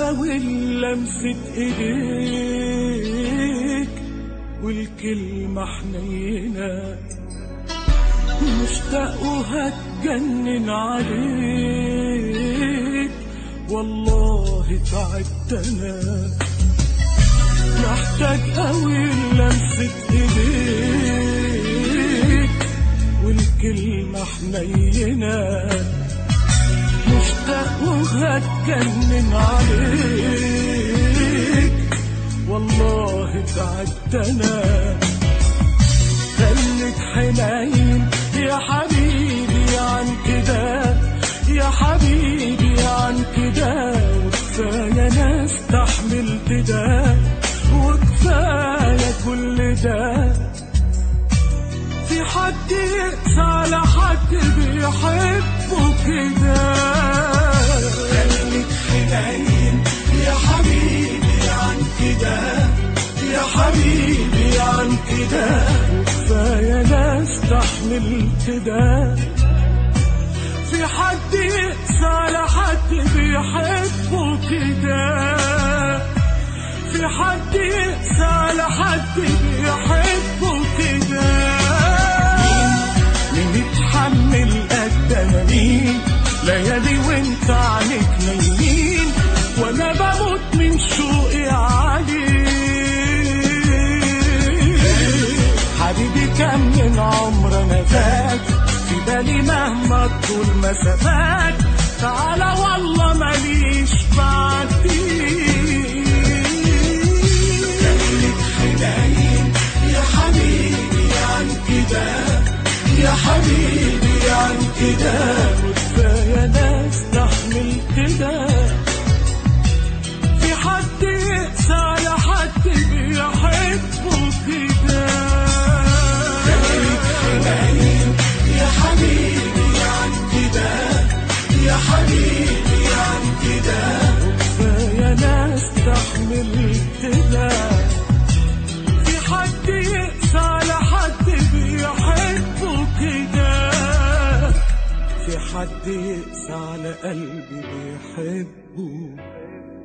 أوي لمسة إيديك والكلمة حنينة، مشتاق وهتجنن عليك، والله تعبت أنا. محتاج أوي لمسة إيديك والكلمة حنينة، مشتاق وهتجنن عليك، والله تعبت أنا. خليك حنين يا حبيبي عن كده، يا حبيبي عن كده، وكفاية أنا استحملت ده، وكفاية كل ده. في حد يقسى على حد بيحبه كده؟ خليك حنين يا حبيبي عن كده، يا حبيبي عن كده، وكفاية أنا استحملت ده. في حد يقسى على حد بيحبه كده؟ في حد يقسى على حد بيحبه كده؟ مين يتحمل قد أنا؟ مين ليالي وانت عنك نايمين، وانا بموت من شوقي عليك. حبيبي كم من عمرنا فات، في بالي مهما طول مسافات، تعالى والله ماليش بعديك. خليك حنين يا حبيبي عن كده، يا حبيبي عن كده، وكفاية أنا استحملت ده. في حد يقسى على حد بيحبه كده؟ خليك حنين يا حبيبي عن كده، يا حبيبي عن كده، وكفاية أنا استحملت ده. في حد يقسى على حد بيحبه كده؟ في حد يقسى على قلبي بيحبه